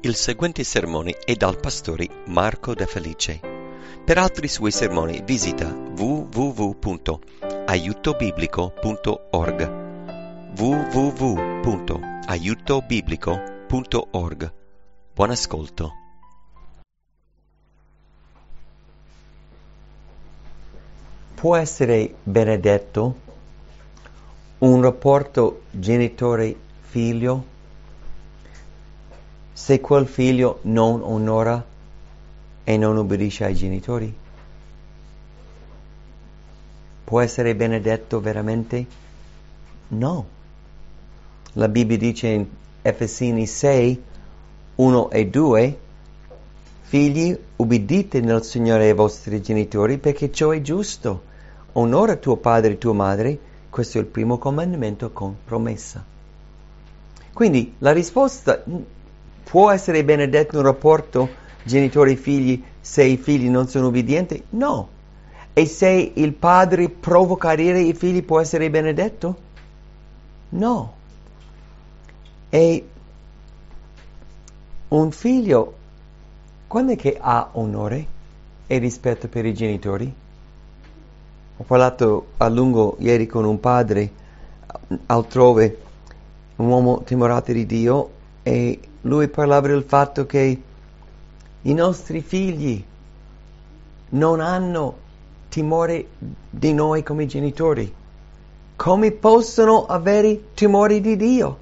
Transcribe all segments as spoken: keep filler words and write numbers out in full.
Il seguente sermone è dal pastore Marco De Felice. Per altri suoi sermoni visita w w w punto aiuto biblico punto org w w w punto aiuto biblico punto org. Buon ascolto. Può essere benedetto un rapporto genitore-figlio se quel figlio non onora e non obbedisce ai genitori? Può essere benedetto veramente? No. La Bibbia dice in Efesini sei, uno e due: figli, ubbidite nel Signore ai vostri genitori, perché ciò è giusto. Onora tuo padre e tua madre. Questo è il primo comandamento con promessa. Quindi la risposta: può essere benedetto un rapporto genitori-figli se i figli non sono ubbidienti? No. E se il padre provoca a ire i figli, può essere benedetto? No. E un figlio, quando è che ha onore e rispetto per i genitori? Ho parlato a lungo ieri con un padre altrove, un uomo timorato di Dio, e lui parlava del fatto che i nostri figli non hanno timore di noi come genitori. Come possono avere timore di Dio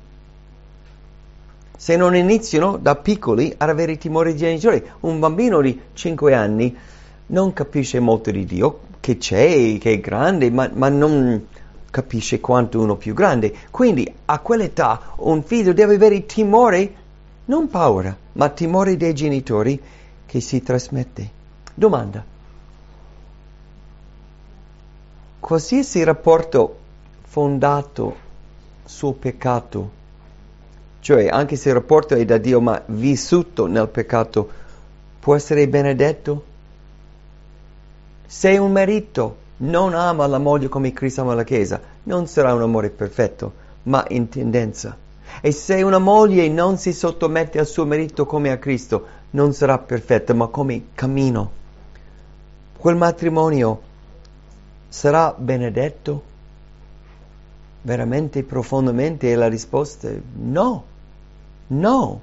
se non iniziano da piccoli ad avere timore di genitori? Un bambino di cinque anni non capisce molto di Dio, che c'è, che è grande, ma, ma non capisce quanto uno più grande. Quindi a quell'età un figlio deve avere timore, non paura, ma timore dei genitori, che si trasmette. Domanda: qualsiasi rapporto fondato sul peccato, cioè anche se il rapporto è da Dio ma vissuto nel peccato, può essere benedetto? Se un marito non ama la moglie come Cristo ama la Chiesa, non sarà un amore perfetto, ma in tendenza. E se una moglie non si sottomette al suo marito come a Cristo, non sarà perfetta, ma come cammino. Quel matrimonio sarà benedetto? Veramente, profondamente? E la risposta è no. No.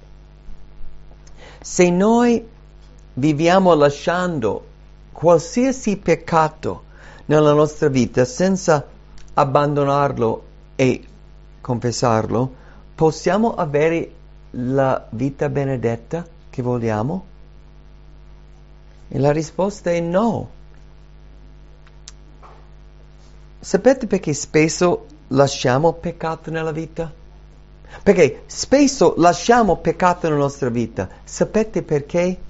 Se noi viviamo lasciando qualsiasi peccato nella nostra vita senza abbandonarlo e confessarlo, possiamo avere la vita benedetta che vogliamo? E la risposta è no. Sapete perché spesso lasciamo peccato nella vita? Perché spesso lasciamo peccato nella nostra vita. Sapete perché?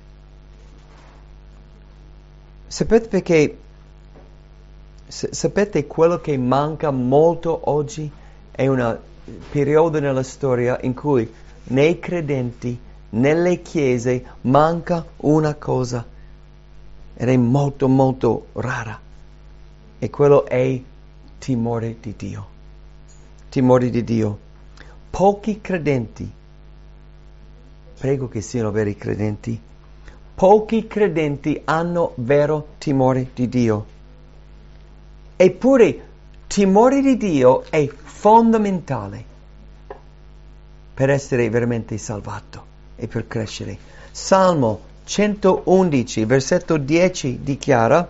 Sapete perché? S- sapete quello che manca molto oggi? È un periodo nella storia in cui nei credenti, nelle chiese, manca una cosa. Ed è molto molto rara. E quello è timore di Dio. Timore di Dio. Pochi credenti, prego che siano veri credenti, pochi credenti hanno vero timore di Dio. Eppure timore di Dio è fondamentale per essere veramente salvato e per crescere. Salmo centoundici, versetto dieci dichiara: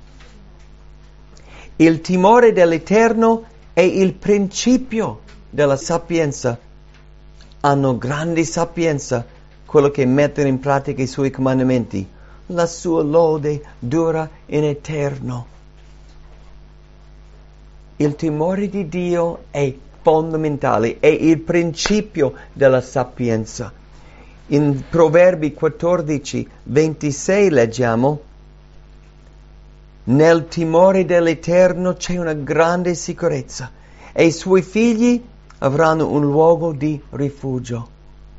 il timore dell'Eterno è il principio della sapienza. Hanno grande sapienza quello che mettono in pratica i suoi comandamenti. La sua lode dura in eterno. Il timore di Dio è fondamentale, è il principio della sapienza. In Proverbi quattordici, ventisei leggiamo: nel timore dell'Eterno c'è una grande sicurezza e i suoi figli avranno un luogo di rifugio.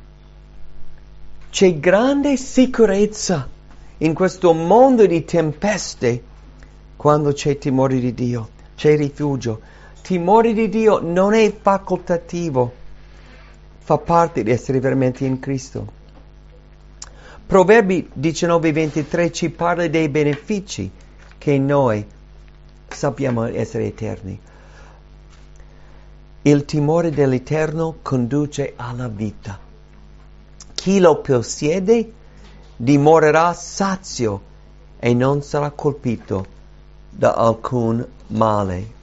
C'è grande sicurezza in questo mondo di tempeste quando c'è timore di Dio, c'è rifugio. Timore di Dio non è facoltativo, fa parte di essere veramente in Cristo. Proverbi diciannove ventitré ci parla dei benefici che noi sappiamo essere eterni. Il timore dell'Eterno conduce alla vita. Chi lo possiede dimorerà sazio e non sarà colpito da alcun male.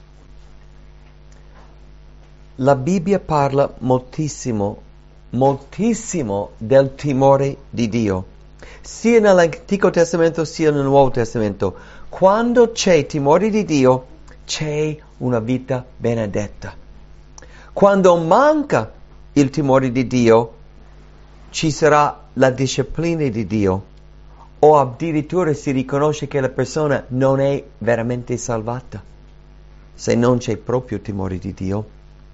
La Bibbia parla moltissimo, moltissimo del timore di Dio, sia nell'Antico Testamento sia nel Nuovo Testamento. Quando c'è timore di Dio, c'è una vita benedetta. Quando manca il timore di Dio, ci sarà la disciplina di Dio, o addirittura si riconosce che la persona non è veramente salvata, se non c'è proprio timore di Dio.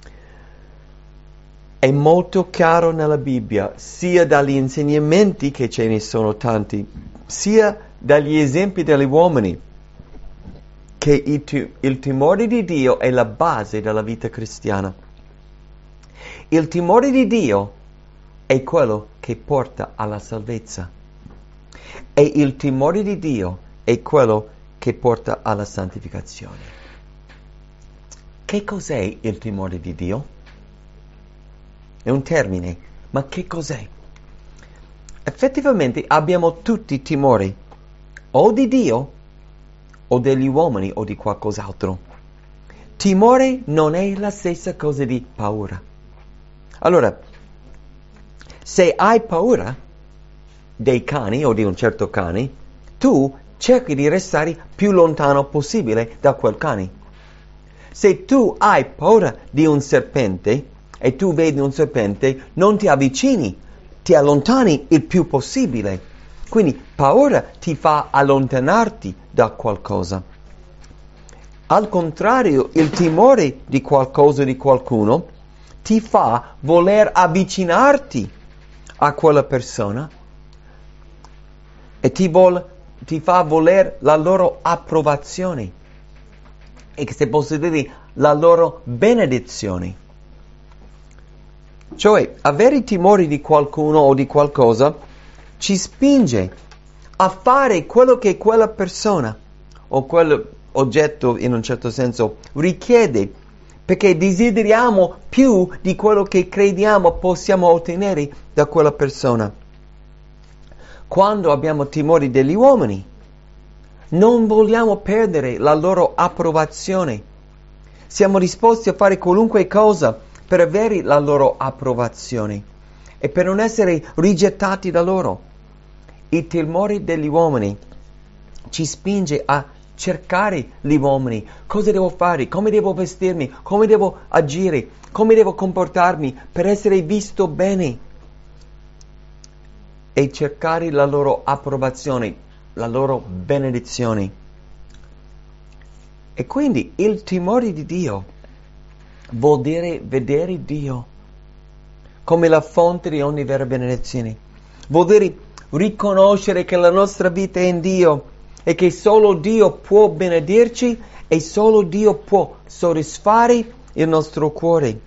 È molto chiaro nella Bibbia, sia dagli insegnamenti, che ce ne sono tanti, sia dagli esempi degli uomini, che il, t- il timore di Dio è la base della vita cristiana. Il timore di Dio è quello che porta alla salvezza. E il timore di Dio è quello che porta alla santificazione. Che cos'è il timore di Dio? È un termine, ma che cos'è? Effettivamente abbiamo tutti timori, o di Dio, o degli uomini, o di qualcos'altro. Timore non è la stessa cosa di paura. Allora, se hai paura dei cani o di un certo cane, tu cerchi di restare più lontano possibile da quel cane. Se tu hai paura di un serpente e tu vedi un serpente, non ti avvicini, ti allontani il più possibile. Quindi paura ti fa allontanarti da qualcosa. Al contrario, il timore di qualcosa o di qualcuno ti fa voler avvicinarti a quella persona e ti, vol- ti fa voler la loro approvazione e, se posso dire, la loro benedizione. Cioè, avere timore di qualcuno o di qualcosa ci spinge a fare quello che quella persona o quell'oggetto, in un certo senso, richiede, perché desideriamo più di quello che crediamo possiamo ottenere da quella persona. Quando abbiamo timore degli uomini, non vogliamo perdere la loro approvazione. Siamo disposti a fare qualunque cosa per avere la loro approvazione e per non essere rigettati da loro. Il timore degli uomini ci spinge a cercare gli uomini. Cosa devo fare? Come devo vestirmi? Come devo agire? Come devo comportarmi per essere visto bene? E cercare la loro approvazione, la loro benedizione. E quindi il timore di Dio vuol dire vedere Dio come la fonte di ogni vera benedizione. Vuol dire riconoscere che la nostra vita è in Dio e che solo Dio può benedirci e solo Dio può soddisfare il nostro cuore.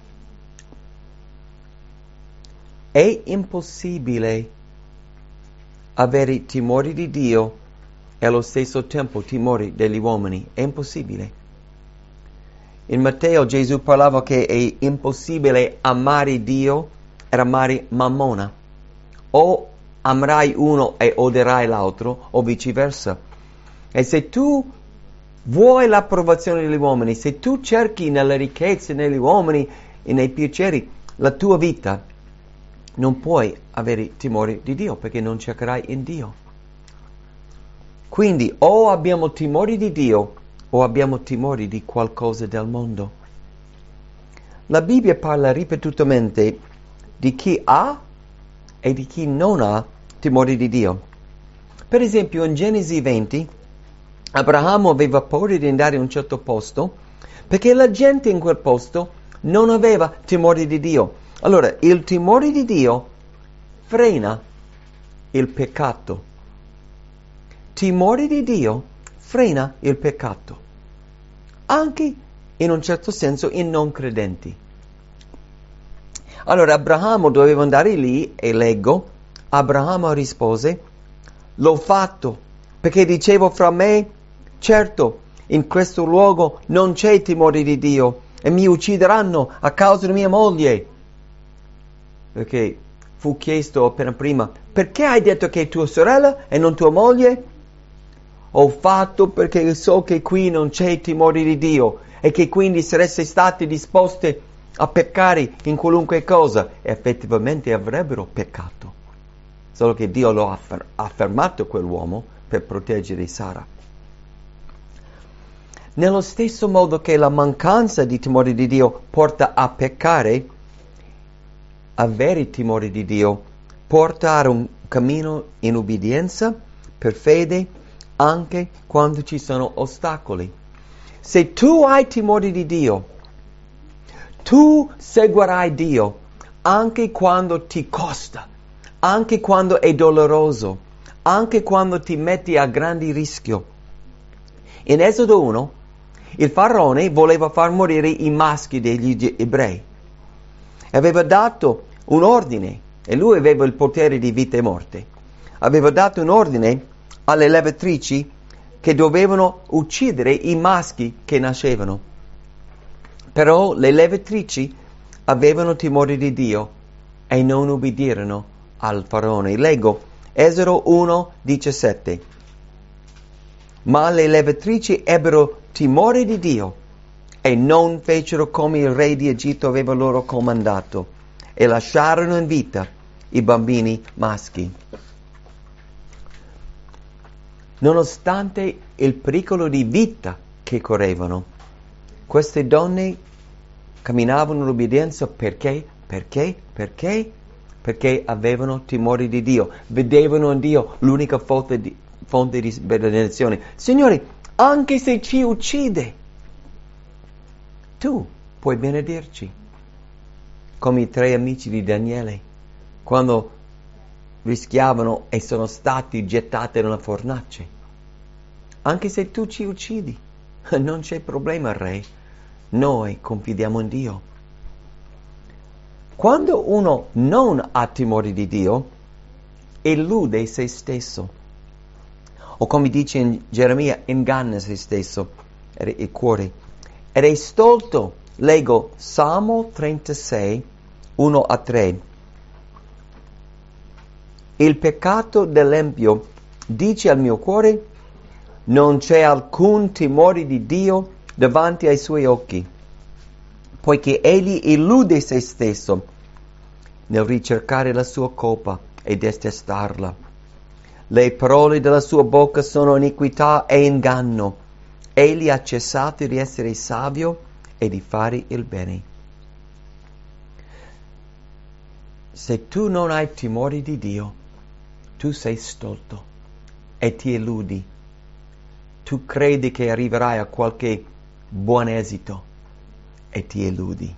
È impossibile avere timore di Dio e allo stesso tempo timore degli uomini. È impossibile. In Matteo Gesù parlava che è impossibile amare Dio e amare Mammona. O amerai uno e odierai l'altro, o viceversa. E se tu vuoi l'approvazione degli uomini, se tu cerchi nelle ricchezze, negli uomini e nei piaceri la tua vita, non puoi avere timore di Dio, perché non cercherai in Dio. Quindi o abbiamo timore di Dio o abbiamo timore di qualcosa del mondo. La Bibbia parla ripetutamente di chi ha e di chi non ha timore di Dio. Per esempio in Genesi venti, Abramo aveva paura di andare in un certo posto perché la gente in quel posto non aveva timore di Dio. Allora, il timore di Dio frena il peccato. Timore di Dio frena il peccato, anche in un certo senso in non credenti. Allora Abramo doveva andare lì e leggo, Abramo rispose, l'ho fatto perché dicevo fra me, certo, in questo luogo non c'è timore di Dio e mi uccideranno a causa di mia moglie. Perché fu chiesto appena prima, perché hai detto che è tua sorella e non tua moglie? Ho fatto perché so che qui non c'è timore di Dio e che quindi sareste stati disposti a peccare in qualunque cosa. E effettivamente avrebbero peccato. Solo che Dio lo ha affer- affermato quell'uomo per proteggere Sara. Nello stesso modo che la mancanza di timore di Dio porta a peccare, avere timore di Dio porta a un cammino in ubbidienza per fede anche quando ci sono ostacoli. Se tu hai timore di Dio, tu seguirai Dio anche quando ti costa, anche quando è doloroso, anche quando ti metti a grande rischio. In Esodo uno, il faraone voleva far morire i maschi degli ebrei. Aveva dato un ordine, e lui aveva il potere di vita e morte. Aveva dato un ordine alle levatrici che dovevano uccidere i maschi che nascevano. Però le levatrici avevano timore di Dio e non ubbidirono al faraone. Leggo Esodo uno diciassette. Ma le levatrici ebbero timore di Dio e non fecero come il re di Egitto aveva loro comandato e lasciarono in vita i bambini maschi. Nonostante il pericolo di vita che correvano, queste donne camminavano in obbedienza perché? Perché? Perché? Perché avevano timore di Dio, vedevano in Dio l'unica fonte di, fonte di benedizione. Signore, anche se ci uccide, tu puoi benedirci. Come i tre amici di Daniele, quando rischiavano e sono stati gettati nella fornace. Anche se tu ci uccidi, non c'è problema, Re. Noi confidiamo in Dio. Quando uno non ha timore di Dio, illude se stesso. O come dice in Geremia, inganna se stesso, il cuore. Ed è stolto. Leggo Salmo trentasei, uno a tre. Il peccato dell'empio dice al mio cuore, non c'è alcun timore di Dio davanti ai suoi occhi, poiché egli illude se stesso nel ricercare la sua colpa e detestarla. Le parole della sua bocca sono iniquità e inganno. Egli ha cessato di essere savio e di fare il bene. Se tu non hai timore di Dio, tu sei stolto e ti illudi. Tu credi che arriverai a qualche buon esito e ti illudi.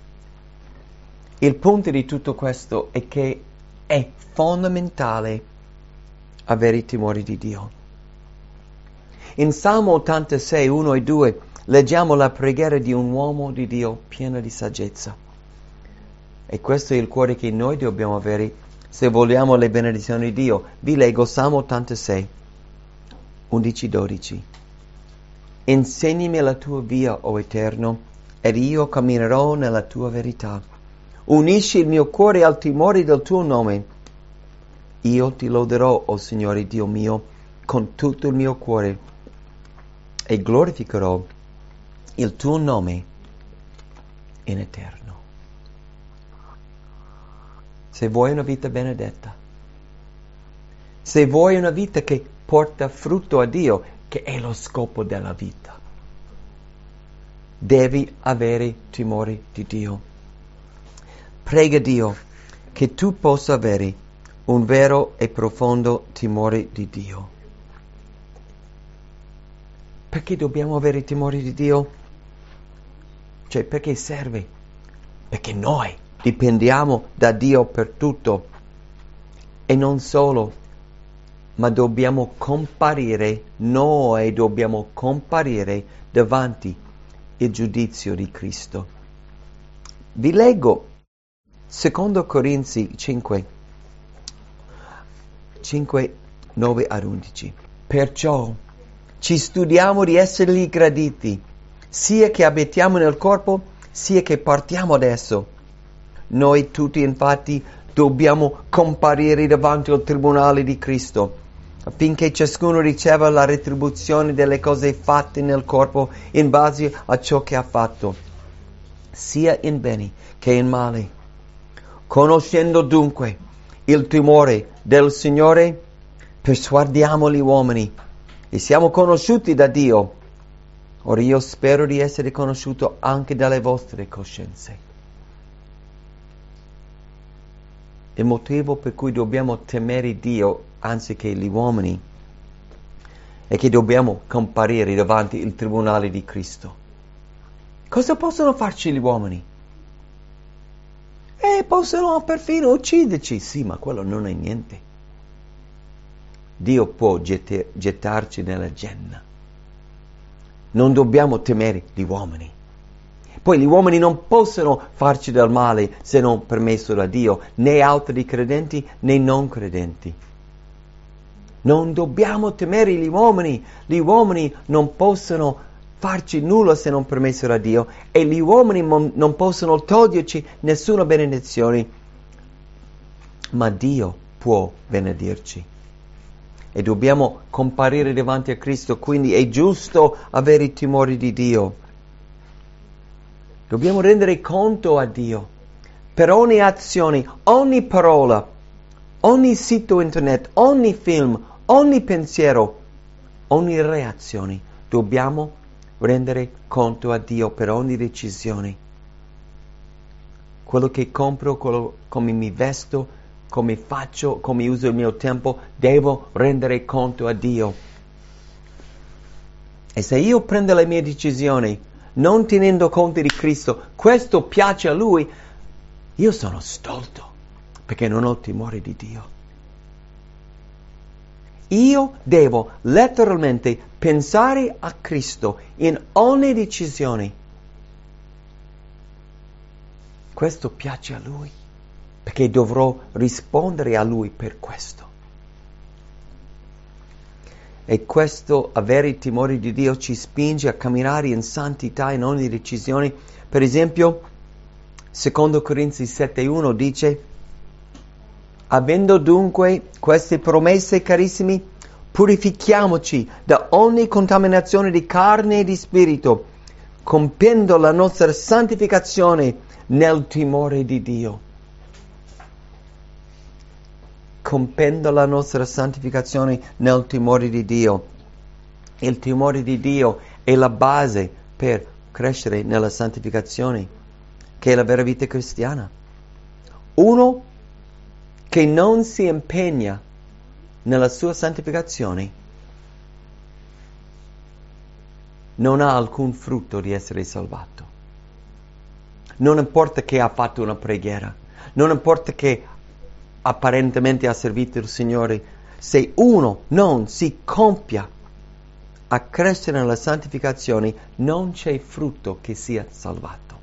Il punto di tutto questo è che è fondamentale avere timore di Dio. In Salmo ottantasei, uno e due leggiamo la preghiera di un uomo di Dio pieno di saggezza. E questo è il cuore che noi dobbiamo avere se vogliamo le benedizioni di Dio. Vi leggo Salmo ottantasei, undici dodici. Insegnami la tua via, o Eterno, ed io camminerò nella tua verità. Unisci il mio cuore al timore del tuo nome. Io ti loderò, o Signore Dio mio, con tutto il mio cuore e glorificherò il tuo nome in eterno. Se vuoi una vita benedetta, se vuoi una vita che porta frutto a Dio, che è lo scopo della vita, devi avere timore di Dio. Prega Dio che tu possa avere un vero e profondo timore di Dio. Perché dobbiamo avere timore di Dio? Cioè, perché serve? Perché noi dipendiamo da Dio per tutto. E non solo, ma dobbiamo comparire, noi dobbiamo comparire davanti il giudizio di Cristo. Vi leggo Secondo Corinzi cinque, cinque, nove ad undici. Perciò ci studiamo di essergli graditi, sia che abitiamo nel corpo, sia che partiamo da esso. Noi tutti infatti dobbiamo comparire davanti al tribunale di Cristo, affinché ciascuno riceva la retribuzione delle cose fatte nel corpo in base a ciò che ha fatto, sia in bene che in male. Conoscendo dunque il timore del Signore, persuadiamo gli uomini e siamo conosciuti da Dio. Ora io spero di essere conosciuto anche dalle vostre coscienze. Il motivo per cui dobbiamo temere Dio anziché gli uomini è che dobbiamo comparire davanti il tribunale di Cristo. Cosa possono farci gli uomini? Eh, possono perfino ucciderci. Sì, ma quello non è niente. Dio può gette- gettarci nella genna. Non dobbiamo temere gli uomini. Poi gli uomini non possono farci del male se non permesso da Dio, né altri credenti né non credenti. Non dobbiamo temere gli uomini. Gli uomini non possono farci nulla se non permesso da Dio e gli uomini mon- non possono toglierci nessuna benedizione. Ma Dio può benedirci. E dobbiamo comparire davanti a Cristo, quindi è giusto avere i timori di Dio. Dobbiamo rendere conto a Dio per ogni azione, ogni parola, ogni sito internet, ogni film, ogni pensiero, ogni reazione. Dobbiamo rendere conto a Dio per ogni decisione. Quello che compro, quello, come mi vesto, come faccio, come uso il mio tempo, devo rendere conto a Dio. E se io prendo le mie decisioni non tenendo conto di Cristo, questo piace a Lui, io sono stolto, perché non ho timore di Dio. Io devo letteralmente pensare a Cristo in ogni decisione. Questo piace a Lui, perché dovrò rispondere a Lui per questo. E questo, avere il timore di Dio, ci spinge a camminare in santità in ogni decisione. Per esempio, secondo Corinzi sette uno dice: avendo dunque queste promesse, carissimi, purifichiamoci da ogni contaminazione di carne e di spirito, compiendo la nostra santificazione nel timore di Dio. Compendo la nostra santificazione nel timore di Dio. Il timore di Dio è la base per crescere nella santificazione, che è la vera vita cristiana. Uno che non si impegna nella sua santificazione non ha alcun frutto di essere salvato. Non importa che ha fatto una preghiera, non importa che apparentemente ha servito il Signore, se uno non si compia a crescere nella santificazione, non c'è frutto che sia salvato.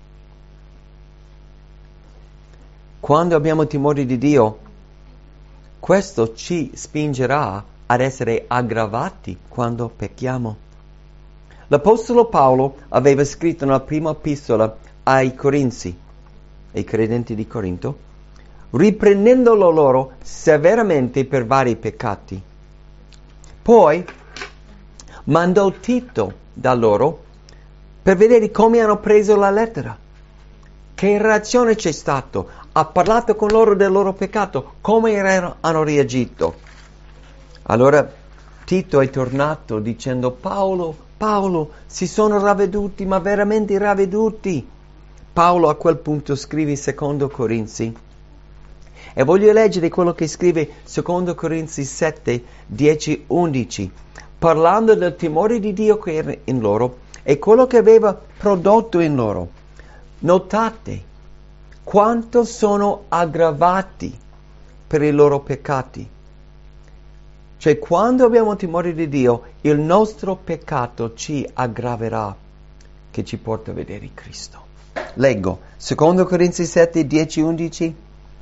Quando abbiamo timore di Dio, questo ci spingerà ad essere aggravati quando pecchiamo. L'Apostolo Paolo aveva scritto nella prima epistola ai Corinzi, ai credenti di Corinto, riprendendolo loro severamente per vari peccati. Poi mandò Tito da loro per vedere come hanno preso la lettera, che reazione c'è stato, ha parlato con loro del loro peccato, come hanno reagito. Allora Tito è tornato dicendo: Paolo, Paolo, si sono ravveduti, ma veramente ravveduti. Paolo a quel punto scrive secondo Corinzi. E voglio leggere quello che scrive secondo Corinzi sette, dieci, undici, parlando del timore di Dio che era in loro e quello che aveva prodotto in loro. Notate quanto sono aggravati per i loro peccati. Cioè, quando abbiamo timore di Dio, il nostro peccato ci aggraverà, che ci porta a vedere Cristo. Leggo, secondo Corinzi sette, dieci, undici.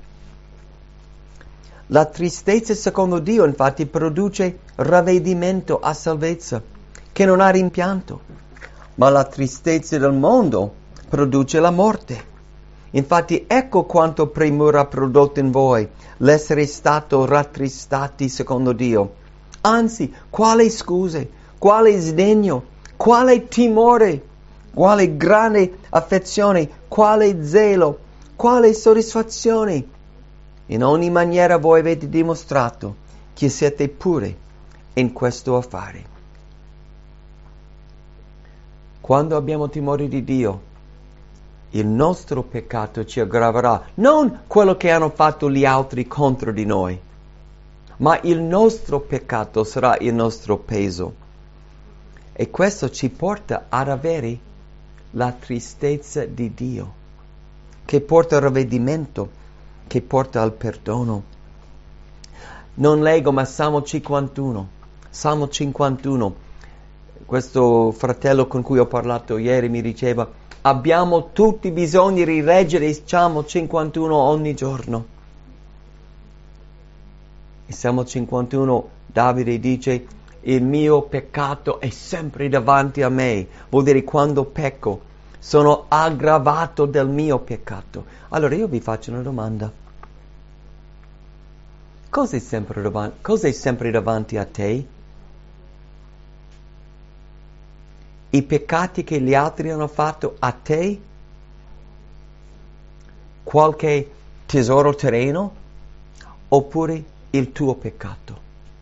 La tristezza secondo Dio infatti produce ravvedimento a salvezza, che non ha rimpianto, ma la tristezza del mondo produce la morte. Infatti ecco quanto premura ha prodotto in voi l'essere stato rattristati secondo Dio. Anzi, quale scuse, quale sdegno, quale timore, quale grande affezione, quale zelo, quale soddisfazione. In ogni maniera voi avete dimostrato che siete puri in questo affare. Quando abbiamo timore di Dio, il nostro peccato ci aggraverà, non quello che hanno fatto gli altri contro di noi, ma il nostro peccato sarà il nostro peso. E questo ci porta ad avere la tristezza di Dio, che porta al ravvedimento, che porta al perdono. Non leggo, ma Salmo cinquantuno. Salmo cinquantuno. Questo fratello con cui ho parlato ieri mi diceva: abbiamo tutti bisogno di rileggere il Salmo cinquantuno ogni giorno. Il Salmo cinquantuno, Davide dice: il mio peccato è sempre davanti a me. Vuol dire, quando pecco sono aggravato del mio peccato. Allora io vi faccio una domanda. Cosa è sempre davanti, cosa è sempre davanti a te? I peccati che gli altri hanno fatto a te? Qualche tesoro terreno? Oppure il tuo peccato?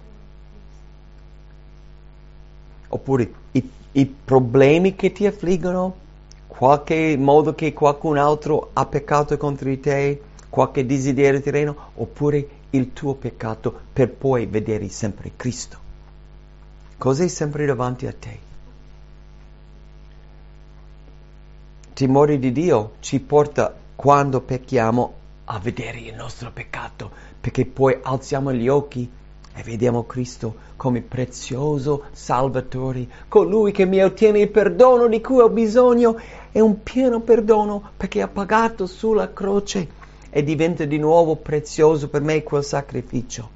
Oppure i, i problemi che ti affliggono? Qualche modo che qualcun altro ha peccato contro di te? Qualche desiderio terreno? Oppure il tuo peccato, per poi vedere sempre Cristo? Cos'è sempre davanti a te? Timore di Dio ci porta, quando pecchiamo, a vedere il nostro peccato, perché poi alziamo gli occhi e vediamo Cristo come prezioso Salvatore, colui che mi ottiene il perdono di cui ho bisogno. È un pieno perdono perché ha pagato sulla croce e diventa di nuovo prezioso per me quel sacrificio.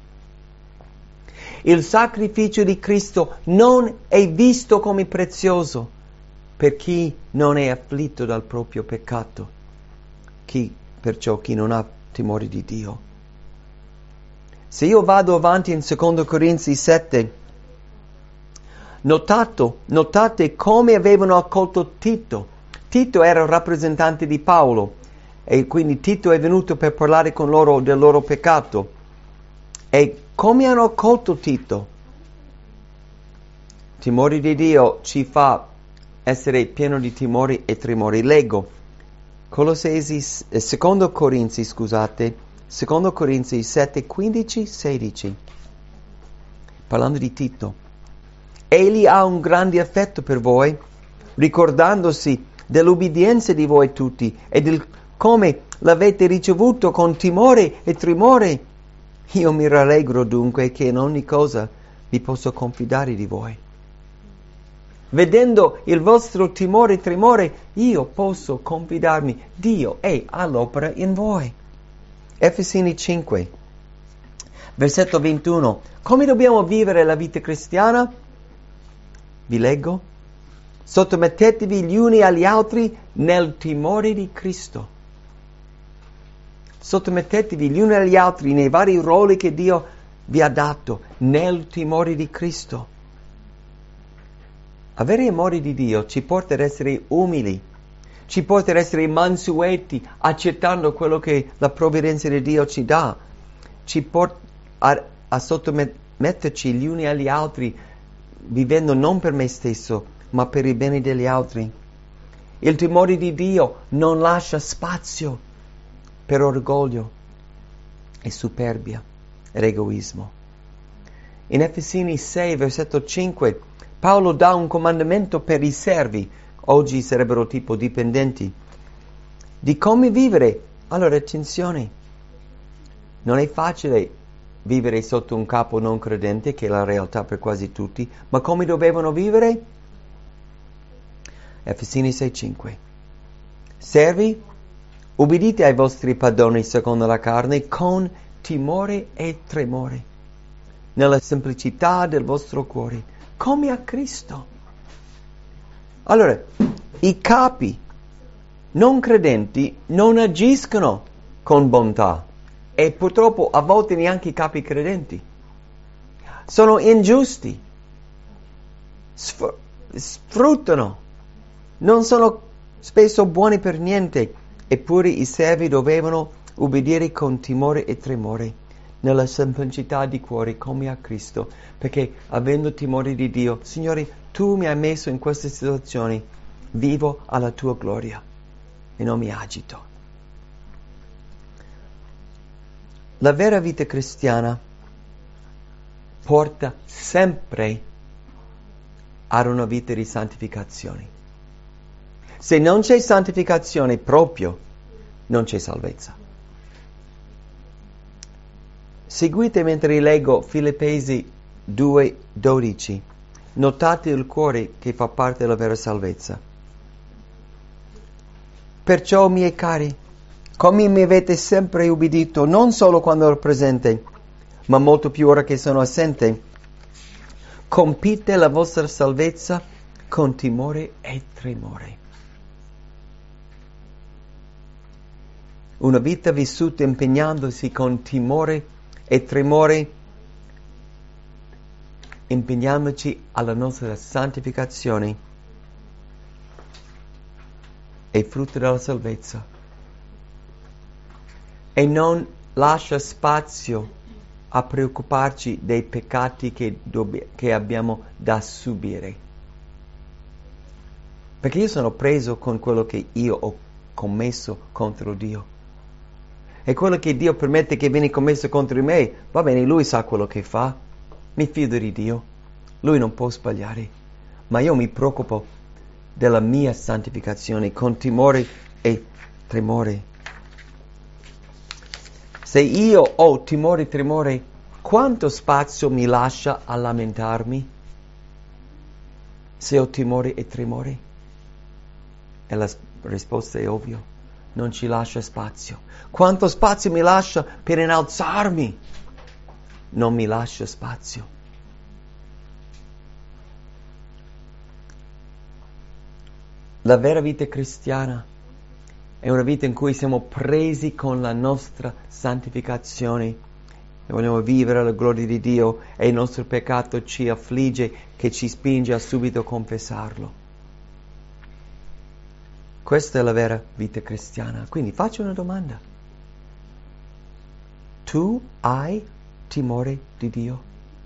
Il sacrificio di Cristo non è visto come prezioso per chi non è afflitto dal proprio peccato, chi, perciò chi non ha timore di Dio. Se io vado avanti in secondo Corinzi sette, notato, notate come avevano accolto Tito. Tito era il rappresentante di Paolo e quindi Tito è venuto per parlare con loro del loro peccato. E come hanno accolto Tito? Timore di Dio ci fa essere pieno di timori e tremori. Leggo Colossesi, eh, secondo Corinzi, scusate, secondo Corinzi sette, quindici, sedici, parlando di Tito. Egli ha un grande affetto per voi, ricordandosi dell'ubbidienza di voi tutti e del come l'avete ricevuto con timore e tremore. Io mi rallegro dunque che in ogni cosa vi posso confidare di voi. Vedendo il vostro timore e tremore, io posso confidarmi. Dio è all'opera in voi. Efesini cinque, versetto ventuno. Come dobbiamo vivere la vita cristiana? Vi leggo. Sottomettetevi gli uni agli altri nel timore di Cristo. Sottomettetevi gli uni agli altri nei vari ruoli che Dio vi ha dato nel timore di Cristo. Avere amore di Dio ci porta ad essere umili, ci porta ad essere mansueti, accettando quello che la provvidenza di Dio ci dà, ci porta a, a sottometterci gli uni agli altri, vivendo non per me stesso, ma per il bene degli altri. Il timore di Dio non lascia spazio per orgoglio e superbia ed egoismo. In Efesini sei, versetto cinque, Paolo dà un comandamento per i servi, oggi sarebbero tipo dipendenti, di come vivere. Allora, attenzione, non è facile vivere sotto un capo non credente, che è la realtà per quasi tutti, ma come dovevano vivere? Efesini sei cinque. Servi, ubbidite ai vostri padroni secondo la carne con timore e tremore, nella semplicità del vostro cuore, come a Cristo. Allora, i capi non credenti non agiscono con bontà e purtroppo a volte neanche i capi credenti. Sono ingiusti, sf- sfruttano, non sono spesso buoni per niente, eppure i servi dovevano ubbidire con timore e tremore, nella semplicità di cuore come a Cristo, perché avendo timore di Dio, Signore, Tu mi hai messo in queste situazioni, vivo alla Tua gloria e non mi agito. La vera vita cristiana porta sempre ad una vita di santificazione. Se non c'è santificazione proprio, non c'è salvezza. Seguite mentre leggo Filippesi due dodici. Notate il cuore che fa parte della vera salvezza. Perciò, miei cari, come mi avete sempre ubbidito, non solo quando ero presente, ma molto più ora che sono assente, compite la vostra salvezza con timore e tremore. Una vita vissuta impegnandosi con timore e tremore, impegnandoci alla nostra santificazione, è frutto della salvezza e non lascia spazio a preoccuparci dei peccati che, dobb- che abbiamo da subire. Perché io sono preso con quello che io ho commesso contro Dio. E quello che Dio permette che viene commesso contro me, va bene, Lui sa quello che fa. Mi fido di Dio. Lui non può sbagliare. Ma io mi preoccupo della mia santificazione con timore e tremore. Se io ho timore e tremore, quanto spazio mi lascia a lamentarmi? Se ho timore e tremore? E la risposta è ovvia, non ci lascia spazio. Quanto spazio mi lascia per innalzarmi? Non mi lascia spazio. La vera vita cristiana è una vita in cui siamo presi con la nostra santificazione e vogliamo vivere alla gloria di Dio e il nostro peccato ci affligge, che ci spinge a subito confessarlo. Questa è la vera vita cristiana. Quindi faccio una domanda. Tu hai timore di Dio?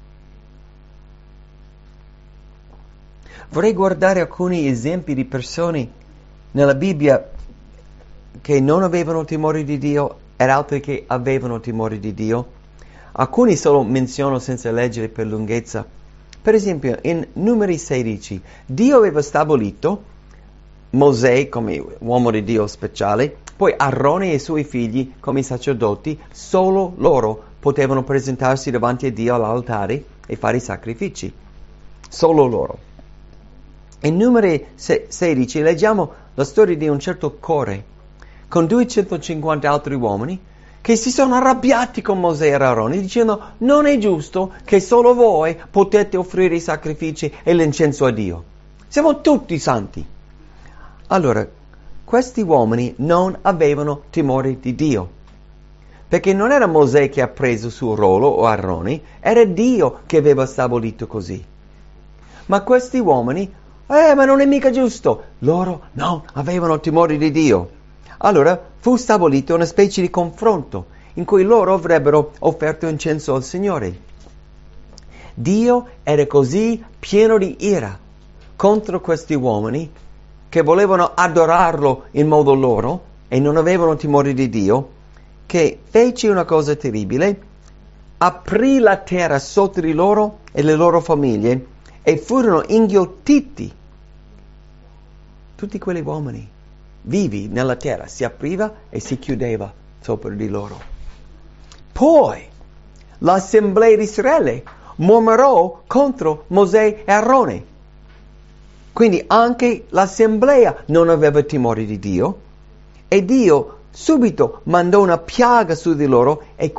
Vorrei guardare alcuni esempi di persone nella Bibbia che non avevano timore di Dio e altri che avevano timore di Dio. Alcuni solo menziono senza leggere per lunghezza. Per esempio, in Numeri sedici, Dio aveva stabilito Mosè come uomo di Dio speciale, poi Aarone e i suoi figli come sacerdoti, solo loro potevano presentarsi davanti a Dio all'altare e fare i sacrifici. Solo loro. In Numeri sedici leggiamo la storia di un certo Core, con duecentocinquanta altri uomini, che si sono arrabbiati con Mosè e Aarone, dicendo: non è giusto che solo voi potete offrire i sacrifici e l'incenso a Dio. Siamo tutti santi. Allora, questi uomini non avevano timore di Dio, perché non era Mosè che ha preso il suo ruolo o Aarone, era Dio che aveva stabilito così. Ma questi uomini, eh, ma non è mica giusto, loro non avevano timore di Dio. Allora fu stabilito una specie di confronto in cui loro avrebbero offerto incenso al Signore. Dio era così pieno di ira contro questi uomini che volevano adorarlo in modo loro e non avevano timore di Dio, che fece una cosa terribile: aprì la terra sotto di loro e le loro famiglie e furono inghiottiti. Tutti quegli uomini vivi nella terra si apriva e si chiudeva sopra di loro. Poi l'assemblea di Israele mormorò contro Mosè e Aarone. Quindi anche l'assemblea non aveva timore di Dio E Dio subito mandò una piaga su di loro e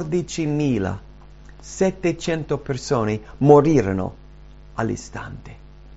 quattordicimilasettecento persone morirono all'istante.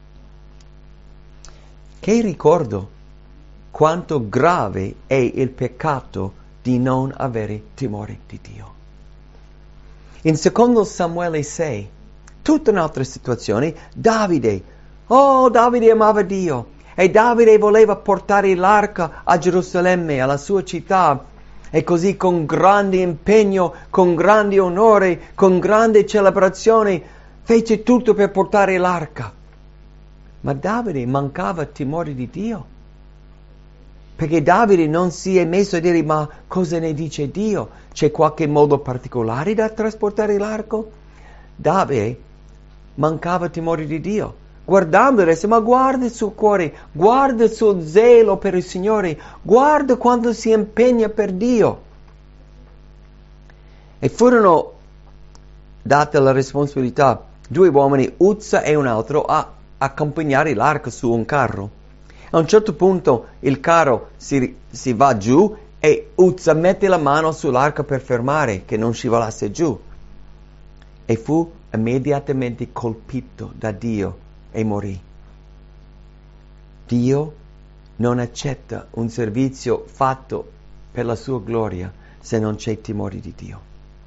Che ricordo quanto grave è il peccato di non avere timore di Dio. In secondo Samuele sei, tutta un'altra situazione, Davide, oh Davide amava Dio e Davide voleva portare l'arca a Gerusalemme, alla sua città, e così con grande impegno, con grande onore, con grande celebrazione fece tutto per portare l'arca. Ma Davide mancava timore di Dio, perché Davide non si è messo a dire: ma cosa ne dice Dio? C'è qualche modo particolare da trasportare l'arco? Davide mancava timore di Dio. Guardando adesso, ma guarda il suo cuore, guarda il suo zelo per il Signore, guarda quanto si impegna per Dio. E furono date la responsabilità due uomini, Uzza e un altro, a accompagnare l'arca su un carro. A un certo punto il carro si, si va giù e Uzza mette la mano sull'arca per fermare che non scivolasse giù. E fu immediatamente colpito da Dio e morì. Dio non accetta un servizio fatto per la sua gloria se non c'è timore di Dio.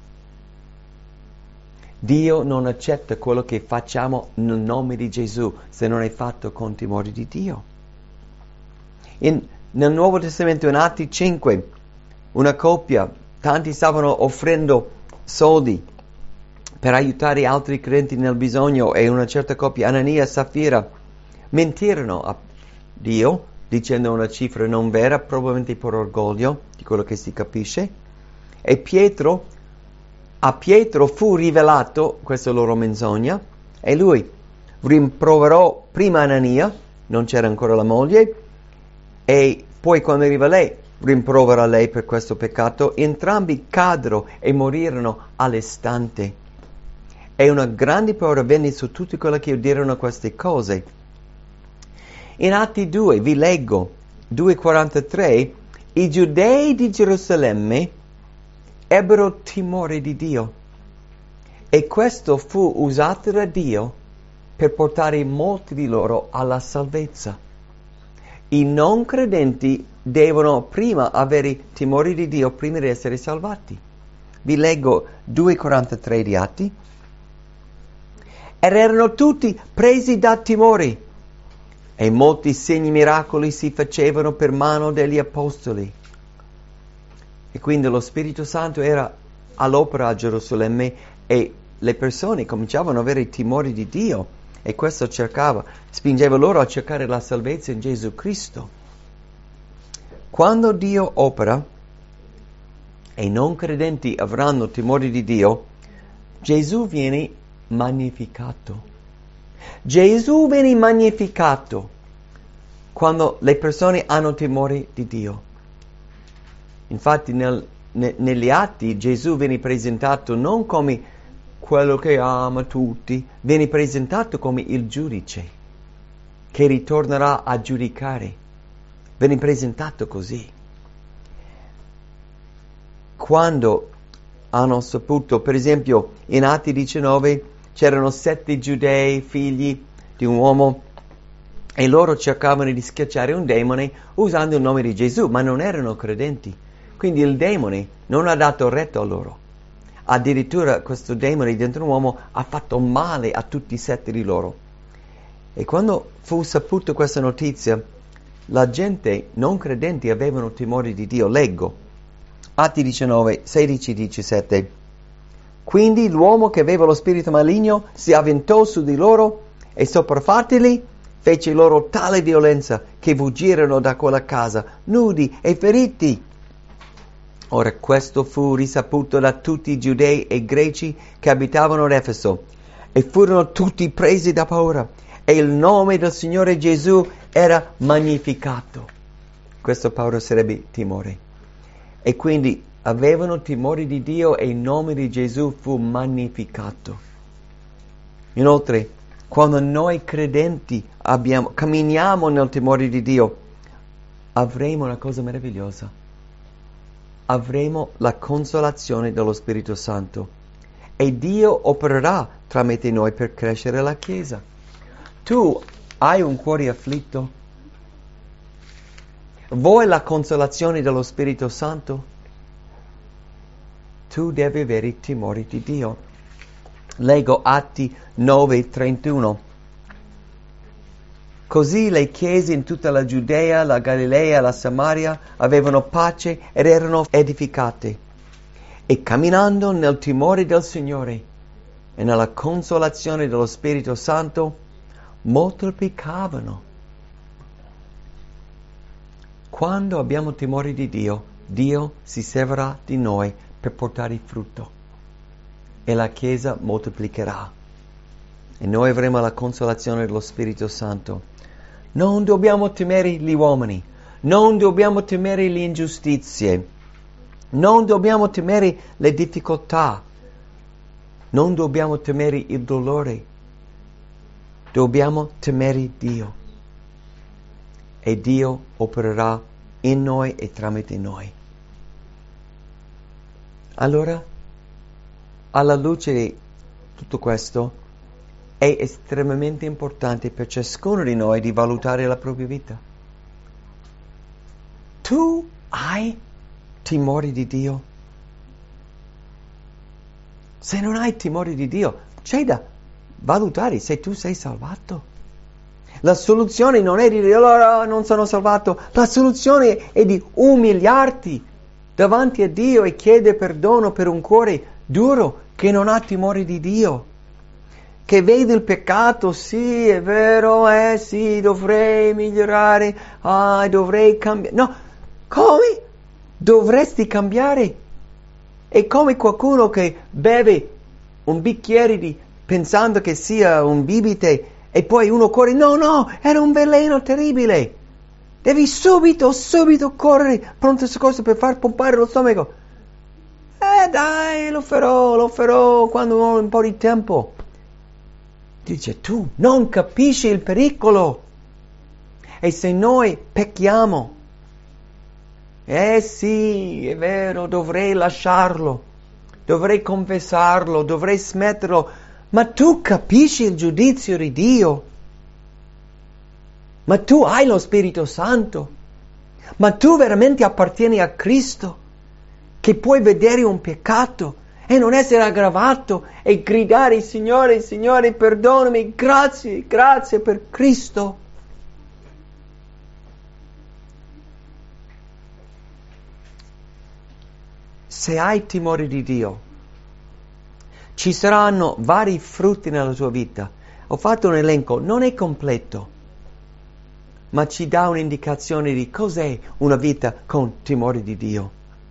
Dio non accetta quello che facciamo nel nome di Gesù se non è fatto con timore di Dio. In, nel Nuovo Testamento, in Atti cinque, una coppia, tanti stavano offrendo soldi per aiutare altri credenti nel bisogno, e una certa coppia, Anania e Safira, mentirono a Dio dicendo una cifra non vera, probabilmente per orgoglio, di quello che si capisce. E Pietro, a Pietro fu rivelato questa loro menzogna, e lui rimproverò prima Anania, non c'era ancora la moglie, e poi quando arriva lei rimprovera lei per questo peccato. Entrambi caddero e morirono all'istante. E una grande paura venne su tutti quelli che udirono queste cose. In Atti due, vi leggo, due quarantatré, i giudei di Gerusalemme ebbero timore di Dio, e questo fu usato da Dio per portare molti di loro alla salvezza. I non credenti devono prima avere timore di Dio prima di essere salvati. Vi leggo due quarantatré di Atti. Ed erano tutti presi da timore, e molti segni e miracoli si facevano per mano degli apostoli. E quindi lo Spirito Santo era all'opera a Gerusalemme e le persone cominciavano ad avere timore di Dio, e questo cercava, spingeva loro a cercare la salvezza in Gesù Cristo. Quando Dio opera e i non credenti avranno timore di Dio, Gesù viene magnificato. Gesù viene magnificato quando le persone hanno timore di Dio. Infatti nel, ne, negli Atti Gesù viene presentato non come quello che ama tutti, viene presentato come il giudice che ritornerà a giudicare. Viene presentato così. Quando hanno saputo, per esempio in Atti diciannove c'erano sette giudei figli di un uomo, e loro cercavano di schiacciare un demone usando il nome di Gesù, ma non erano credenti. Quindi il demone non ha dato retta a loro. Addirittura questo demone dentro un uomo ha fatto male a tutti i sette di loro. E quando fu saputo questa notizia, la gente non credenti avevano timore di Dio. Leggo Atti diciannove, sedici diciassette. Quindi l'uomo che aveva lo spirito maligno si avventò su di loro e sopraffatili fece loro tale violenza che fuggirono da quella casa nudi e feriti. Ora questo fu risaputo da tutti i giudei e greci che abitavano ad Efeso, e furono tutti presi da paura, e il nome del Signore Gesù era magnificato. Questo paura sarebbe timore. E quindi avevano timore di Dio e il nome di Gesù fu magnificato. Inoltre, quando noi credenti abbiamo, camminiamo nel timore di Dio, avremo una cosa meravigliosa. Avremo la consolazione dello Spirito Santo e Dio opererà tramite noi per crescere la Chiesa. Tu hai un cuore afflitto? Vuoi la consolazione dello Spirito Santo? Tu devi avere timore di Dio. Leggo Atti nove trentuno. Così le chiese in tutta la Giudea, la Galilea e la Samaria avevano pace ed erano edificate. E camminando nel timore del Signore e nella consolazione dello Spirito Santo, moltiplicavano. Quando abbiamo timore di Dio, Dio si servirà di noi per portare frutto e la Chiesa moltiplicherà e noi avremo la consolazione dello Spirito Santo. Non dobbiamo temere gli uomini, non dobbiamo temere le ingiustizie, non dobbiamo temere le difficoltà, non dobbiamo temere il dolore, dobbiamo temere Dio e Dio opererà in noi e tramite noi. Allora, alla luce di tutto questo, è estremamente importante per ciascuno di noi di valutare la propria vita. Tu hai timore di Dio? Se non hai timore di Dio, c'è da valutare se tu sei salvato. La soluzione non è di dire allora non sono salvato, la soluzione è di umiliarti davanti a Dio e chiedere perdono per un cuore duro che non ha timore di Dio. Che vede il peccato, sì, è vero, eh, sì, dovrei migliorare, ah, dovrei cambiare. No, come? Dovresti cambiare? È come qualcuno che beve un bicchiere di, pensando che sia un bibite e poi uno corre, no, no, era un veleno terribile. Devi subito, subito correre, pronto soccorso per far pompare lo stomaco. Eh dai, lo farò, lo farò quando ho un po' di tempo. Dice, tu non capisci il pericolo. E se noi pecchiamo, eh sì, è vero, dovrei lasciarlo, dovrei confessarlo, dovrei smetterlo, ma tu capisci il giudizio di Dio? Ma tu hai lo Spirito Santo? Ma tu veramente appartieni a Cristo? Che puoi vedere un peccato e non essere aggravato e gridare, Signore, Signore, perdonami, grazie, grazie per Cristo. Se hai timore di Dio, ci saranno vari frutti nella tua vita. Ho fatto un elenco, non è completo, ma ci dà un'indicazione di cos'è una vita con timore di Dio.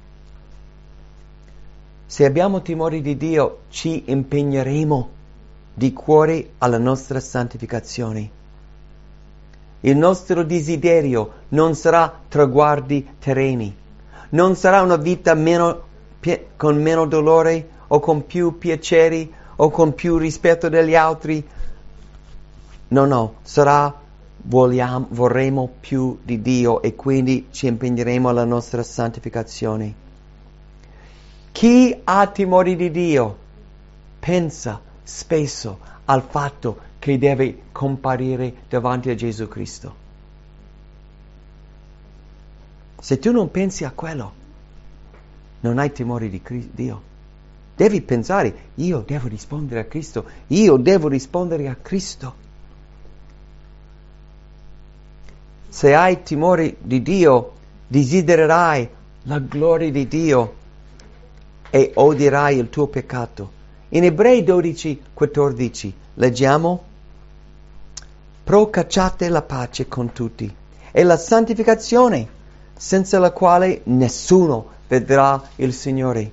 Se abbiamo timore di Dio, ci impegneremo di cuore alla nostra santificazione. Il nostro desiderio non sarà traguardi terreni, non sarà una vita meno, con meno dolore o con più piaceri o con più rispetto degli altri. No, no, sarà, vogliamo, vorremmo più di Dio e quindi ci impegneremo alla nostra santificazione. Chi ha timore di Dio pensa spesso al fatto che deve comparire davanti a Gesù Cristo. Se tu non pensi a quello, non hai timore di Dio. Devi pensare, io devo rispondere a Cristo, io devo rispondere a Cristo. Se hai timore di Dio, desidererai la gloria di Dio e odierai il tuo peccato. In Ebrei dodici quattordici leggiamo: procacciate la pace con tutti e la santificazione, senza la quale nessuno vedrà il Signore.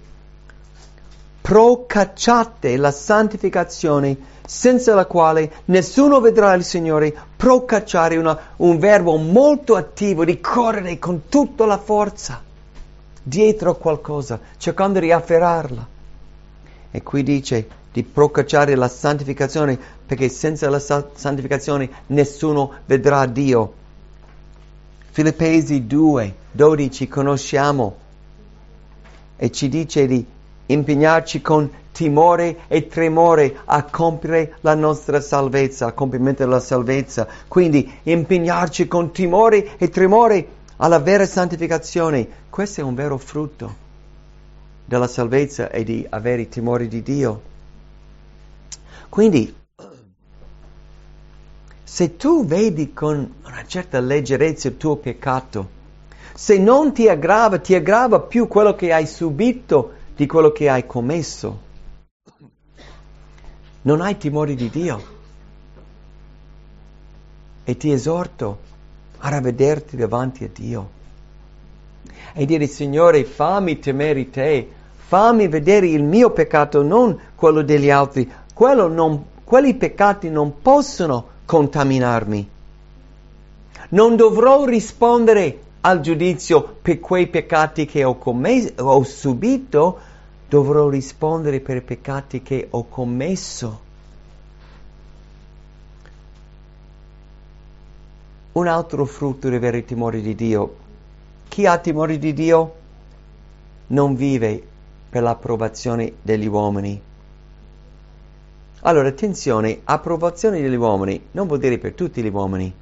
Procacciate la santificazione, senza la quale nessuno vedrà il Signore. Procacciare è un verbo molto attivo di correre con tutta la forza dietro qualcosa, cercando di afferrarla. E qui dice di procacciare la santificazione, perché senza la sa- santificazione nessuno vedrà Dio. Filippesi due, dodici, conosciamo e ci dice di impegnarci con timore e tremore a compiere la nostra salvezza, a compimento della salvezza. Quindi impegnarci con timore e tremore alla vera santificazione. Questo è un vero frutto della salvezza e di avere timore di Dio. Quindi, se tu vedi con una certa leggerezza il tuo peccato, se non ti aggrava, ti aggrava più quello che hai subito di quello che hai commesso, non hai timore di Dio. E ti esorto a ravvederti davanti a Dio e dire: Signore, fammi temere te, fammi vedere il mio peccato, non quello degli altri. Quello non, quelli peccati non possono contaminarmi. Non dovrò rispondere al giudizio per quei peccati che ho commesso, ho subito, dovrò rispondere per i peccati che ho commesso. Un altro frutto di avere timore di Dio. Chi ha timore di Dio non vive per l'approvazione degli uomini. Allora, attenzione, approvazione degli uomini non vuol dire per tutti gli uomini.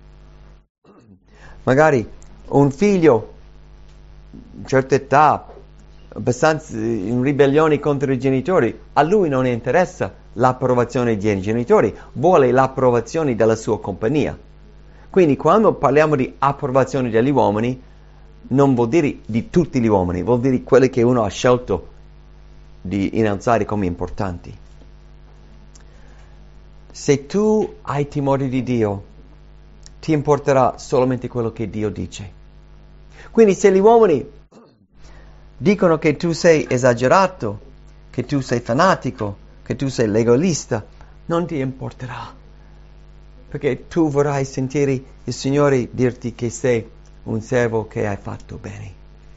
Magari un figlio a certa età, abbastanza in ribellione contro i genitori, a lui non interessa l'approvazione dei genitori, vuole l'approvazione della sua compagnia. Quindi quando parliamo di approvazione degli uomini, non vuol dire di tutti gli uomini, vuol dire quelli che uno ha scelto di innalzare come importanti. Se tu hai timore di Dio, ti importerà solamente quello che Dio dice. Quindi se gli uomini dicono che tu sei esagerato, che tu sei fanatico, che tu sei legalista, non ti importerà. Perché tu vorrai sentire il Signore dirti che sei un servo che hai fatto bene.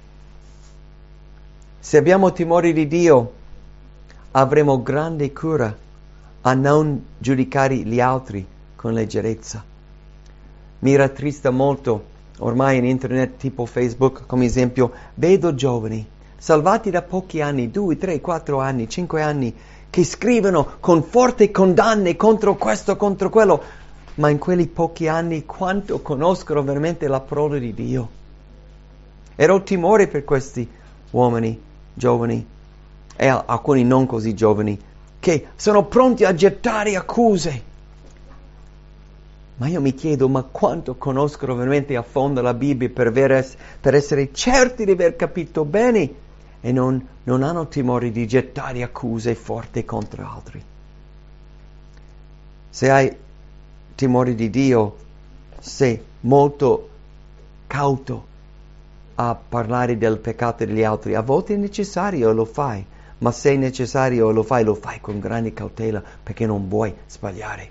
Se abbiamo timore di Dio, avremo grande cura a non giudicare gli altri con leggerezza. Mi rattrista molto, ormai in internet tipo Facebook, come esempio, vedo giovani, salvati da pochi anni, due, tre, quattro anni, cinque anni, che scrivono con forti condanne contro questo, contro quello, ma in quelli pochi anni quanto conoscono veramente la parola di Dio. Ero timore per questi uomini, giovani, e alcuni non così giovani, che sono pronti a gettare accuse. Ma io mi chiedo, ma quanto conoscono veramente a fondo la Bibbia per, avere, per essere certi di aver capito bene e non, non hanno timore di gettare accuse forti contro altri? Se hai timore di Dio, sei molto cauto a parlare del peccato degli altri. A volte è necessario e lo fai, ma se è necessario e lo fai, lo fai con grande cautela perché non vuoi sbagliare.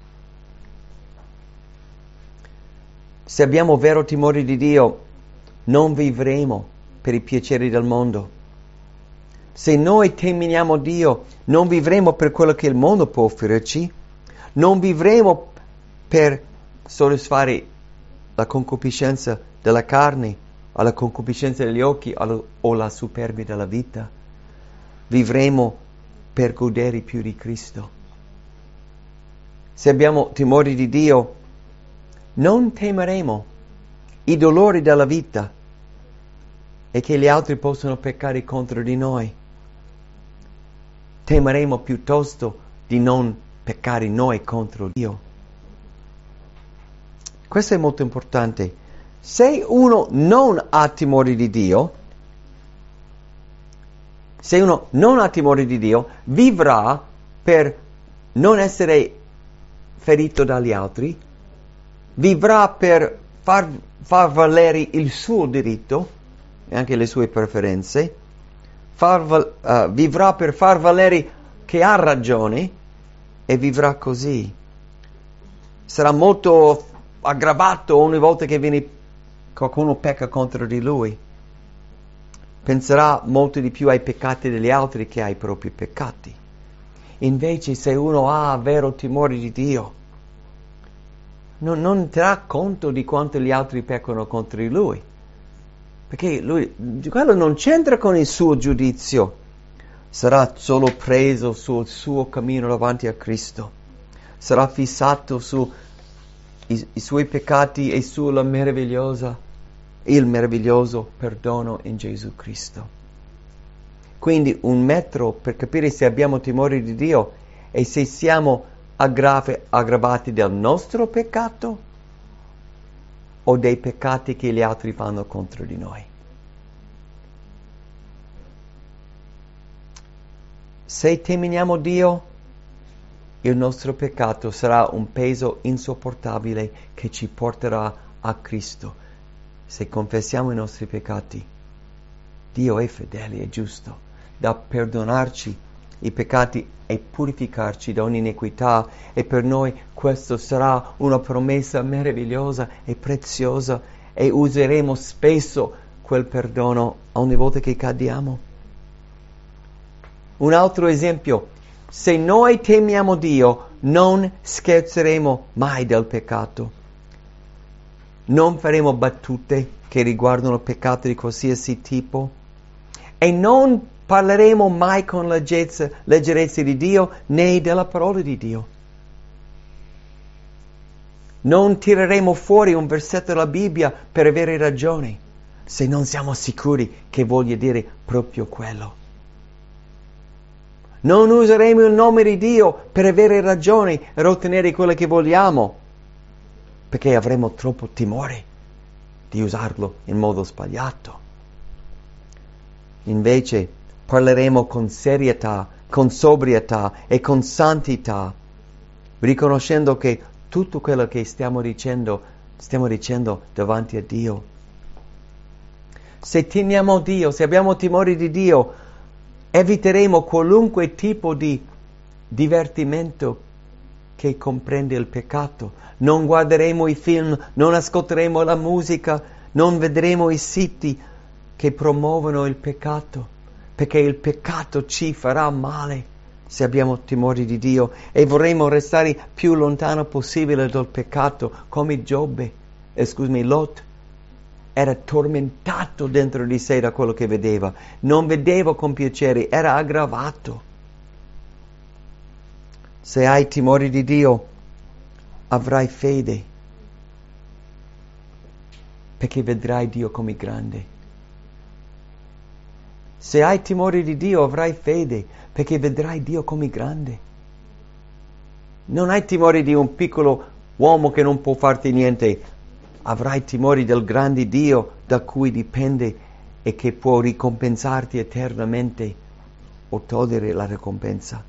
Se abbiamo vero timore di Dio, non vivremo per i piaceri del mondo. Se noi temiamo Dio, non vivremo per quello che il mondo può offrirci, non vivremo per soddisfare la concupiscenza della carne, alla concupiscenza degli occhi alla, o la superbia della vita. Vivremo per godere più di Cristo. Se abbiamo timore di Dio, non temeremo i dolori della vita e che gli altri possano peccare contro di noi. Temeremo piuttosto di non peccare noi contro Dio. Questo è molto importante. Se uno non ha timore di Dio, se uno non ha timore di Dio, vivrà per non essere ferito dagli altri, vivrà per far, far valere il suo diritto e anche le sue preferenze, far, uh, vivrà per far valere che ha ragione e vivrà così. Sarà molto aggravato ogni volta che viene qualcuno pecca contro di lui. Penserà molto di più ai peccati degli altri che ai propri peccati. Invece se uno ha vero timore di Dio, non, non terrà conto di quanto gli altri peccano contro di lui. Perché lui, quello non c'entra con il suo giudizio. Sarà solo preso sul suo cammino davanti a Cristo. Sarà fissato su i, i suoi peccati e sulla meravigliosa, il meraviglioso perdono in Gesù Cristo. Quindi un metro per capire se abbiamo timore di Dio è se siamo aggrave, aggravati del nostro peccato o dei peccati che gli altri fanno contro di noi. Se temiamo Dio, il nostro peccato sarà un peso insopportabile che ci porterà a Cristo. Se confessiamo i nostri peccati, Dio è fedele e giusto da perdonarci i peccati e purificarci da ogni iniquità, e per noi questo sarà una promessa meravigliosa e preziosa, e useremo spesso quel perdono ogni volta che cadiamo. Un altro esempio: se noi temiamo Dio, non scherzeremo mai del peccato. Non faremo battute che riguardano peccato di qualsiasi tipo, e non parleremo mai con leggerezza, leggerezza di Dio né della parola di Dio. Non tireremo fuori un versetto della Bibbia per avere ragione, se non siamo sicuri che voglia dire proprio quello. Non useremo il nome di Dio per avere ragione e ottenere quello che vogliamo, perché avremo troppo timore di usarlo in modo sbagliato. Invece parleremo con serietà, con sobrietà e con santità, riconoscendo che tutto quello che stiamo dicendo, stiamo dicendo davanti a Dio. Se temiamo Dio, se abbiamo timore di Dio, eviteremo qualunque tipo di divertimento che comprende il peccato. Non guarderemo i film, non ascolteremo la musica, non vedremo i siti che promuovono il peccato, perché il peccato ci farà male se abbiamo timore di Dio, e vorremmo restare più lontano possibile dal peccato, come Giobbe, eh, scusami, Lot. Era tormentato dentro di sé da quello che vedeva, non vedeva con piacere, era aggravato. Se hai timore di Dio, avrai fede, perché vedrai Dio come grande. Se hai timore di Dio, avrai fede, perché vedrai Dio come grande. Non hai timore di un piccolo uomo che non può farti niente, avrai timore del grande Dio da cui dipende e che può ricompensarti eternamente o togliere la ricompensa.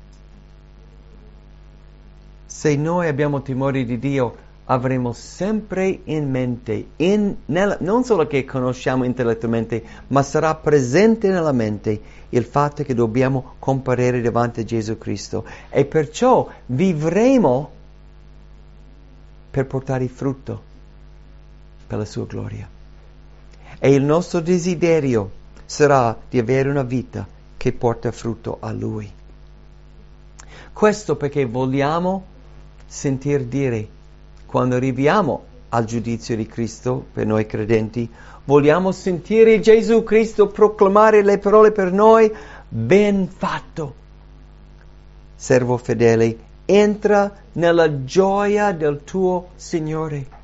Se noi abbiamo timore di Dio, avremo sempre in mente, in, nella, non solo che conosciamo intellettualmente, ma sarà presente nella mente il fatto che dobbiamo comparire davanti a Gesù Cristo, e perciò vivremo per portare frutto per la sua gloria. E il nostro desiderio sarà di avere una vita che porta frutto a Lui. Questo perché vogliamo sentir dire, quando arriviamo al giudizio di Cristo, per noi credenti, vogliamo sentire Gesù Cristo proclamare le parole per noi: ben fatto, servo fedele, entra nella gioia del tuo Signore.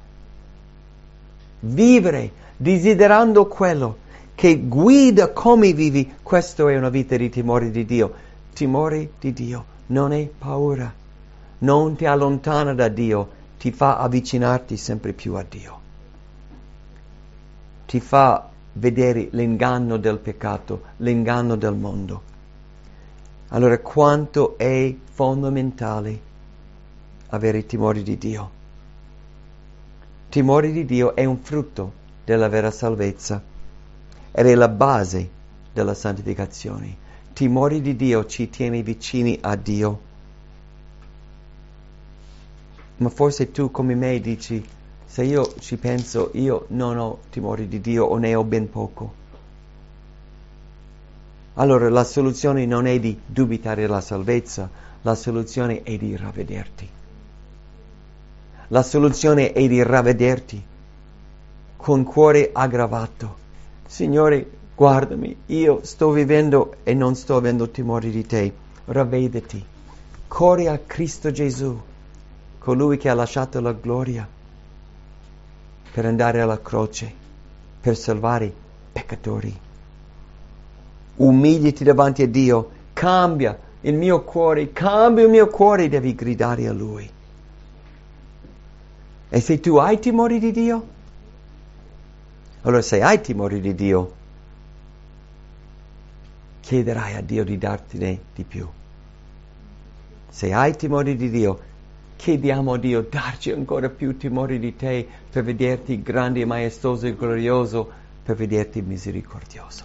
Vivere desiderando quello che guida come vivi, questo è una vita di timore di Dio. Timore di Dio non è paura, non ti allontana da Dio, ti fa avvicinarti sempre più a Dio. Ti fa vedere l'inganno del peccato, l'inganno del mondo. Allora, quanto è fondamentale avere timore di Dio. Timore di Dio è un frutto della vera salvezza ed è la base della santificazione. Timore di Dio ci tiene vicini a Dio. Ma forse tu come me dici: se io ci penso, io non ho timore di Dio o ne ho ben poco. Allora la soluzione non è di dubitare della salvezza, la soluzione è di ravvederti. La soluzione è di ravvederti con cuore aggravato. Signore, guardami, io sto vivendo e non sto avendo timore di te. Ravvediti. Corri a Cristo Gesù, colui che ha lasciato la gloria per andare alla croce, per salvare peccatori. Umiliati davanti a Dio, cambia il mio cuore, cambia il mio cuore, devi gridare a Lui. E se tu hai timore di Dio, allora se hai timore di Dio, chiederai a Dio di dartene di più. Se hai timore di Dio, chiediamo a Dio darci ancora più timore di te per vederti grande, maestoso e glorioso, per vederti misericordioso.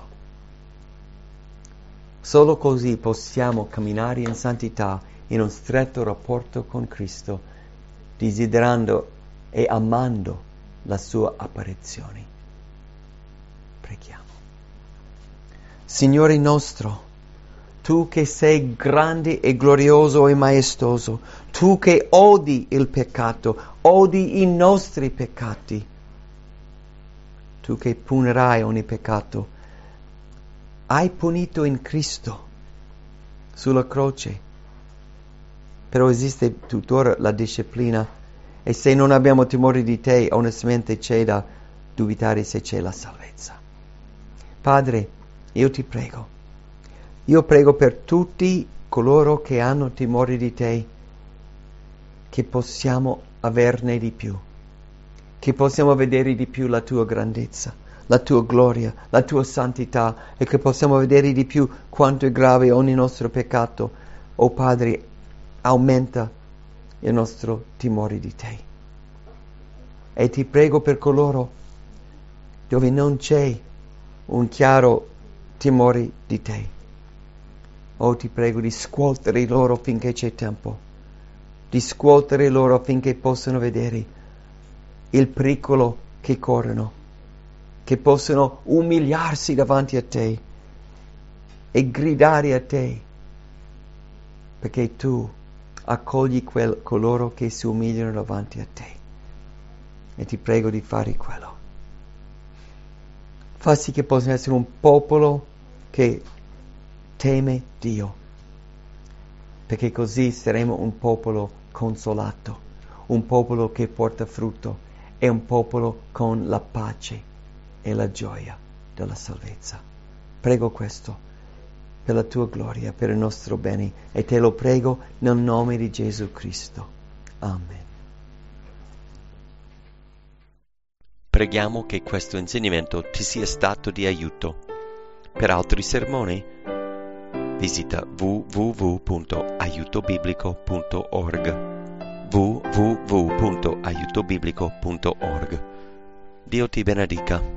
Solo così possiamo camminare in santità, in un stretto rapporto con Cristo, desiderando e amando la sua apparizione. Preghiamo. Signore nostro, tu che sei grande e glorioso e maestoso, tu che odi il peccato, odi i nostri peccati, tu che punirai ogni peccato, hai punito in Cristo sulla croce, però esiste tuttora la disciplina e se non abbiamo timore di te, onestamente c'è da dubitare se c'è la salvezza. Padre, io ti prego, io prego per tutti coloro che hanno timore di te, che possiamo averne di più, che possiamo vedere di più la tua grandezza, la tua gloria, la tua santità e che possiamo vedere di più quanto è grave ogni nostro peccato. Oh Padre, aumenta il nostro timore di te. E ti prego per coloro dove non c'è un chiaro timore di te. Oh, ti prego di scuotere loro finché c'è tempo, di scuotere loro affinché possano vedere il pericolo che corrono, che possono umiliarsi davanti a te e gridare a te, perché tu accogli quel, coloro che si umiliano davanti a te. E ti prego di fare quello. Fa sì che possa essere un popolo che teme Dio, perché così saremo un popolo consolato, un popolo che porta frutto e un popolo con la pace e la gioia della salvezza. Prego questo per la tua gloria, per il nostro bene, e te lo prego nel nome di Gesù Cristo. Amen. Preghiamo che questo insegnamento ti sia stato di aiuto. Per altri sermoni, visita w w w punto aiuto biblico punto org w w w punto aiuto biblico punto org. Dio ti benedica.